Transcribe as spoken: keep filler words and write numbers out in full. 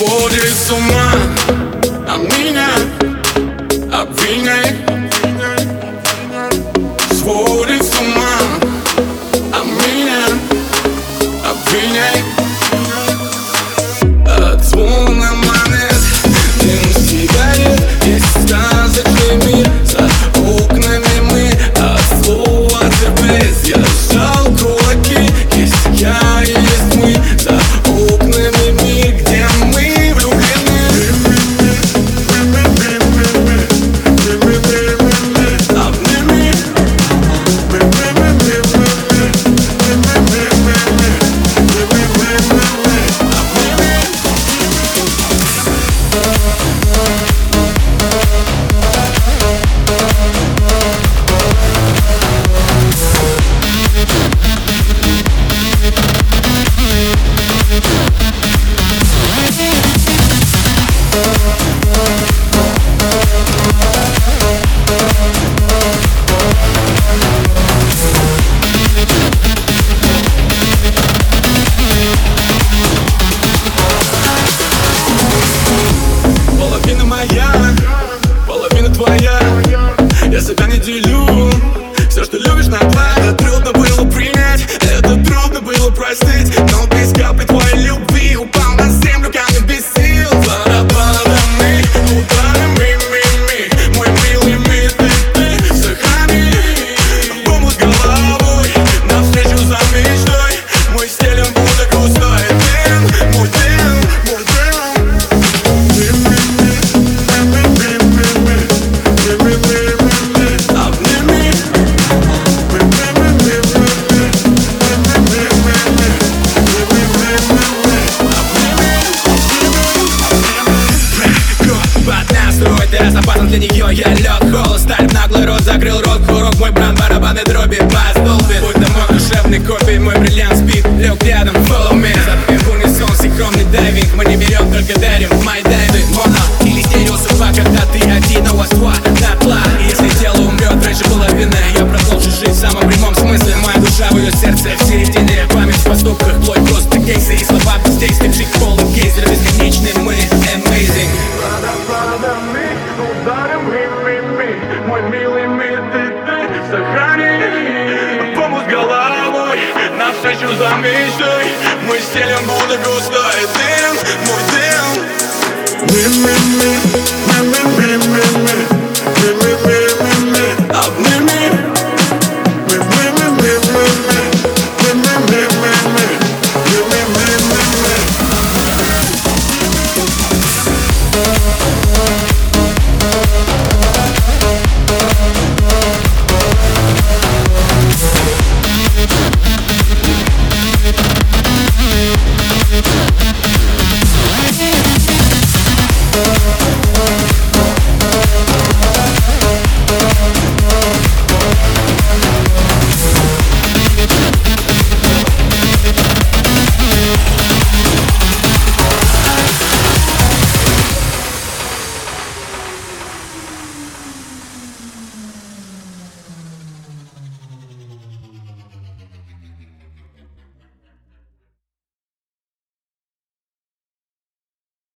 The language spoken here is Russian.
сводит с ума, а меня обвиняет. Сводит с ума, а меня обвиняет. От звона монет, дым сигарет, есть сказочный мир. За окнами мы от слова терпеть. Я сжал кулаки, есть я и есть мы. За окнами мир, где мы влюблены. Обними. Половина моя, половина твоя. Я себя не делю. Все, что любишь, на два. Это трудно было принять, это трудно было простить. Но без капли твоей любви упал на землю камень без сил. Барабанами, ударами, ми-ми, мой милый мир, ты, ты, сохрани. Помут головой, навстречу за мечтой. Мы стелем будто густой дым, мой дым, мой дым. Ты разопасан для нее, я лед, холод, сталь в наглый рот, закрыл рот, курок, мой брат, барабаны, дроби, бас, долбит. Будь то мой душевный копий, мой бриллиант спит, лег рядом, follow me. Запев унисон, синхронный дайвинг, мы не берем, только дарим. My дайвы, моно или стерео судьба, когда ты один, а у вас два на тла. И если тело умрет раньше половины, я продолжу жить в самом прямом смысле. Моя душа в ее сердце, в середине, память в поступках, плоть просто кейсы и слова без действий, пшик полный гейзер, бесконечный мы, amazing. Мой милый мир, ты, ты, сохрани. Помут головой, навстречу за мечтой. Мы стелем будто густой дым.